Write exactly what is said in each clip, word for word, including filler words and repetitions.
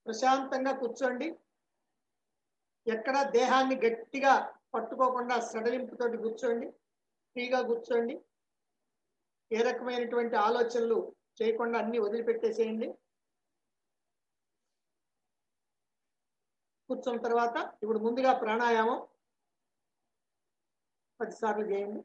ప్రశాంతంగా కూర్చోండి. ఎక్కడ దేహాన్ని గట్టిగా పట్టుకోకుండా సడలింపుతోటి కూర్చోండి. ఫ్రీగా కూర్చోండి. ఏ రకమైనటువంటి ఆలోచనలు చేయకుండా అన్ని వదిలిపెట్టేసేయండి. కూర్చున్న తర్వాత ఇప్పుడు ముందుగా ప్రాణాయామం పది సార్లు చేయండి.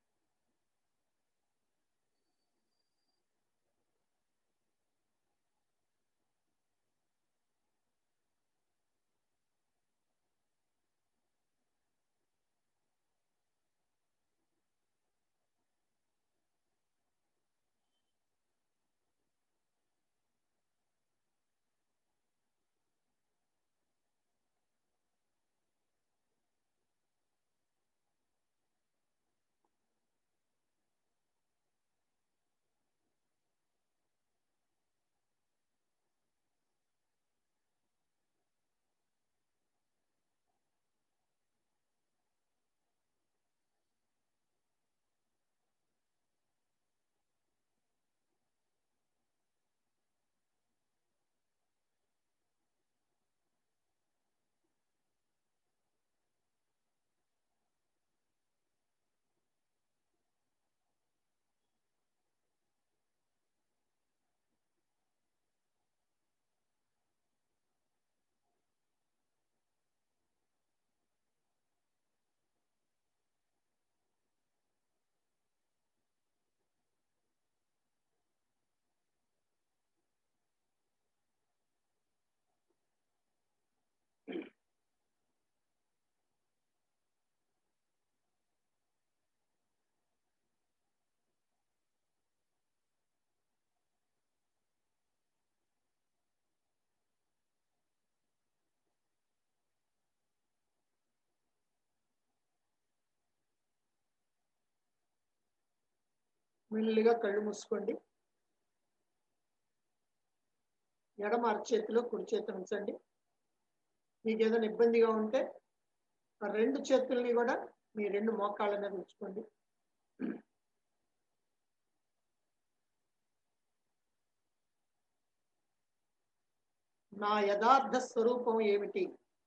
మెల్లిగా కళ్ళు మూసుకోండి. ఎడమ అరచేతిలో కుడి చేతిని ఉంచండి. మీకు ఏదైనా ఇబ్బందిగా ఉంటే ఆ రెండు చేతుల్ని కూడా మీ రెండు మోకాళ్ళ మీద ఉంచుకోండి. నా యథార్థ స్వరూపం ఏమిటి?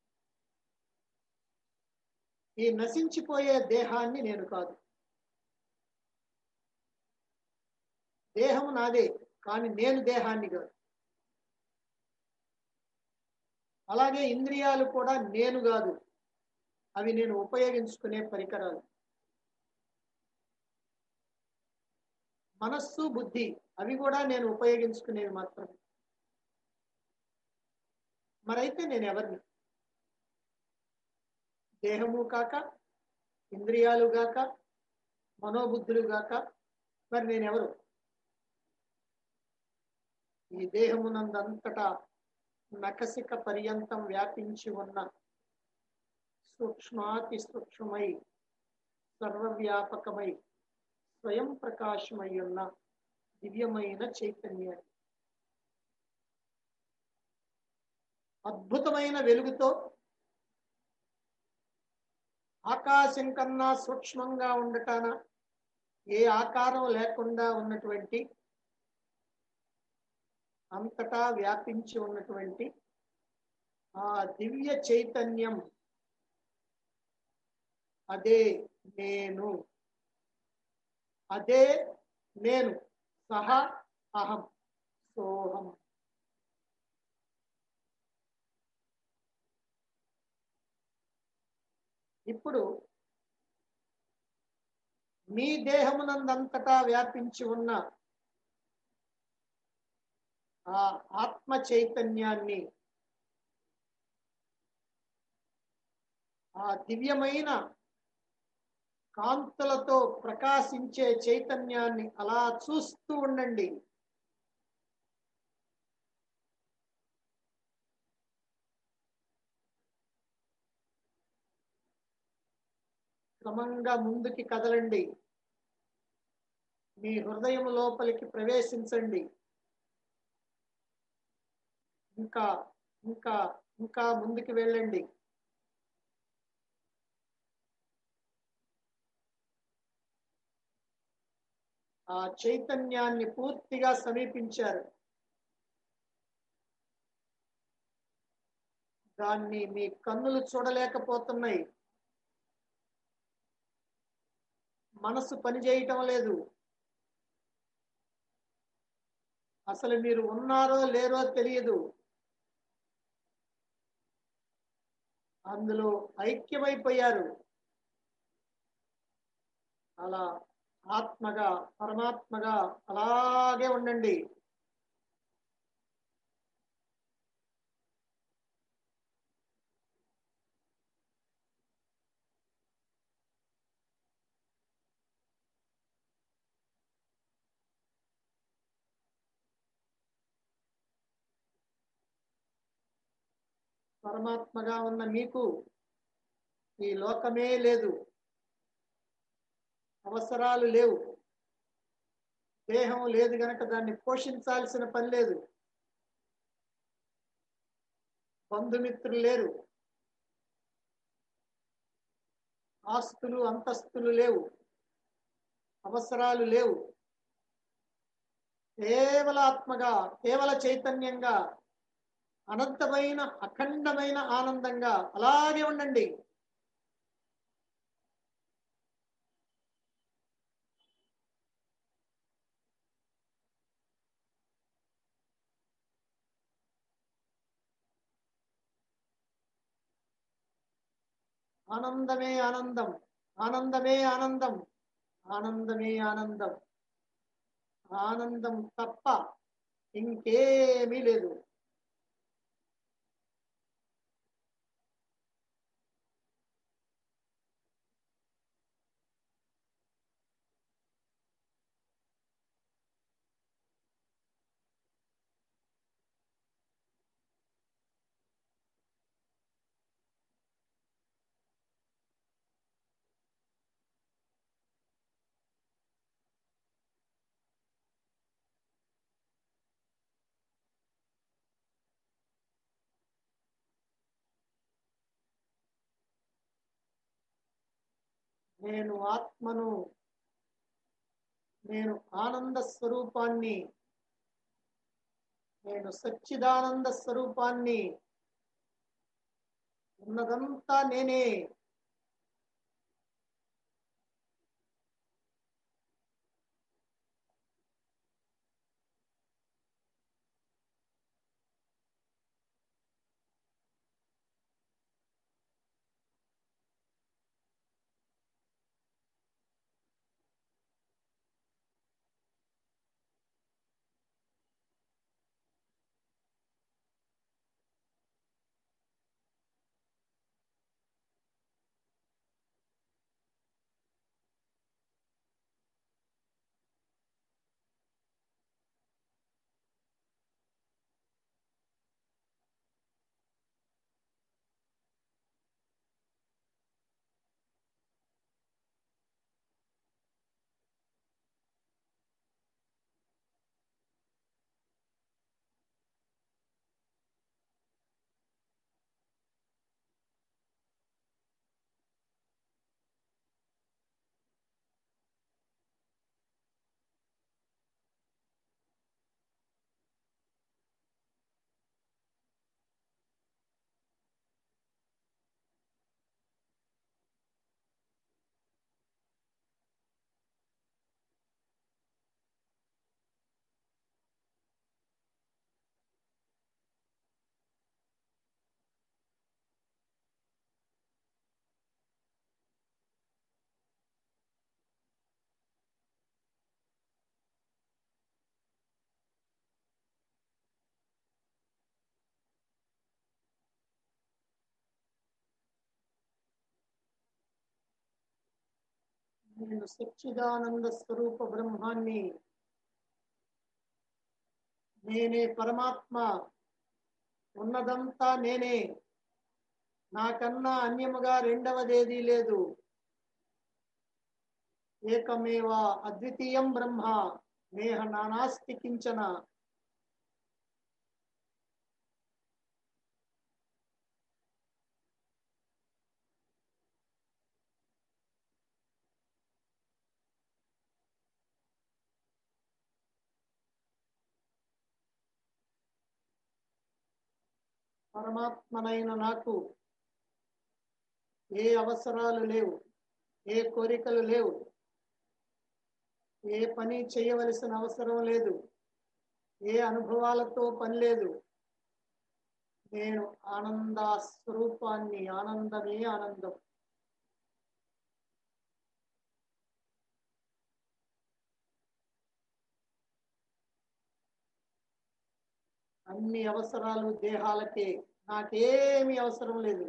ఈ నశించిపోయే దేహాన్ని నేను కాదు. దేహం నాదే, కానీ నేను దేహాన్ని కాదు. అలాగే ఇంద్రియాలు కూడా నేను కాదు, అవి నేను ఉపయోగించుకునే పరికరాలు. మనస్సు, బుద్ధి అవి కూడా నేను ఉపయోగించుకునేవి మాత్రమే. మరైతే నేను ఎవరిని? దేహము కాక, ఇంద్రియాలు గాక, మనోబుద్ధులు గాక మరి నేనెవరు? ఈ దేహమునందంతటా నకసిక పర్యంతం వ్యాపించి ఉన్న సూక్ష్మాతి సూక్ష్మమై సర్వవ్యాపకమై స్వయం ప్రకాశమై ఉన్న దివ్యమైన చైతన్యం. అద్భుతమైన వెలుగుతో ఆకాశం కన్నా సూక్ష్మంగా ఉండటాన ఏ ఆకారం లేకుండా ఉన్నటువంటి, అంతటా వ్యాపించి ఉన్నటువంటి ఆ దివ్య చైతన్యం, అదే నేను. అదే నేను. సహ అహం సోహం. ఇప్పుడు మీ దేహమునందంతటా వ్యాపించి ఉన్న ఆ ఆత్మ చైతన్యాన్ని, ఆ దివ్యమైన కాంతులతో ప్రకాశించే చైతన్యాన్ని అలా చూస్తూ ఉండండి. క్రమంగా ముందుకి కదలండి. మీ హృదయం లోపలికి ప్రవేశించండి. ఇంకా ఇంకా ఇంకా ముందుకు వెళ్ళండి. ఆ చైతన్యాన్ని పూర్తిగా సమీపించారు. దాన్ని మీ కన్నులు చూడలేకపోతున్నాయి, మనసు పనిచేయటం లేదు. అసలు మీరు ఉన్నారో లేరో తెలియదు. అందులో ఐక్యమైపోయారు. అలా ఆత్మగా పరమాత్మగా అలాగే ఉండండి. పరమాత్మగా ఉన్న మీకు ఈ లోకమే లేదు, అవసరాలు లేవు. దేహం లేదు గనక దాన్ని పోషించాల్సిన పని లేదు. బంధుమిత్రులు లేరు, ఆస్తులు అంతస్తులు లేవు, అవసరాలు లేవు. కేవల ఆత్మగా, కేవల చైతన్యంగా, అనంతమైన అఖండమైన ఆనందంగా అలాగే ఉండండి. ఆనందమే ఆనందం, ఆనందమే ఆనందం, ఆనందమే ఆనందం. ఆనందం తప్ప ఇంకేమీ లేదు. నేను ఆత్మను, నేను ఆనంద స్వరూపాన్ని, నేను సచ్చిదానంద స్వరూపాన్ని, ఉన్నదంతా నేనే. నేను సచ్చిదానంద స్వరూప బ్రహ్మాన్ని, నేనే పరమాత్మ, ఉన్నదంతా నేనే. నాకన్నా అన్యముగా రెండవదేదీ లేదు. ఏకమేవ అద్వితీయం బ్రహ్మ, నేహ నానాస్తి కించన. పరమాత్మనైన నాకు ఏ అవసరాలు లేవు, ఏ కోరికలు లేవు, ఏ పని చేయవలసిన అవసరం లేదు, ఏ అనుభవాలతో పని లేదు. నేను ఆనంద స్వరూపాన్ని, ఆనందమే ఆనందం. అన్ని అవసరాలు దేహాలకే, నాకేమి అవసరం లేదు.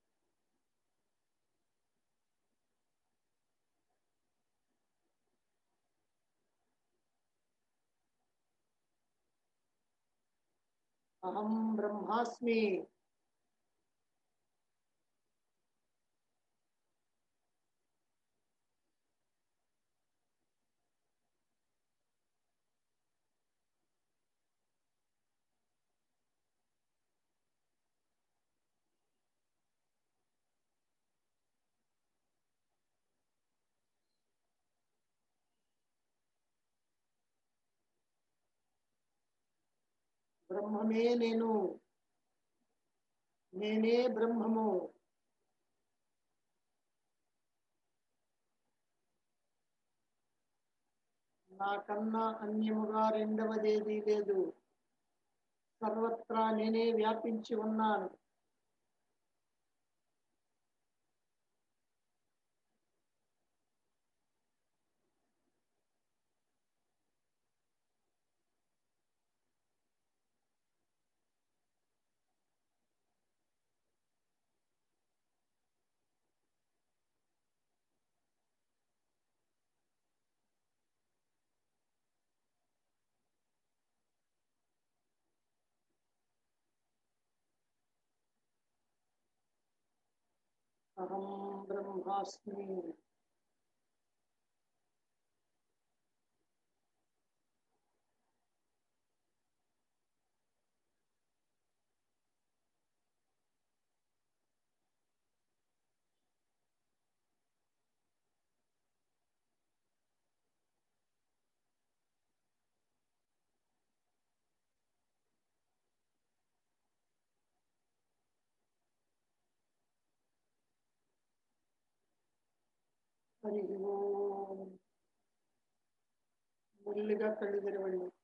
అహం బ్రహ్మాస్మి. బ్రహ్మమే నేను, నేనే బ్రహ్మము. నాకన్నా అన్యముగా రెండవదేదీ లేదు. సర్వత్రా నేనే వ్యాపించి ఉన్నాను. అహం బ్రహ్మాస్మి. హరి ఓం. మెల్లిగా కళ్ళు తెరవండి.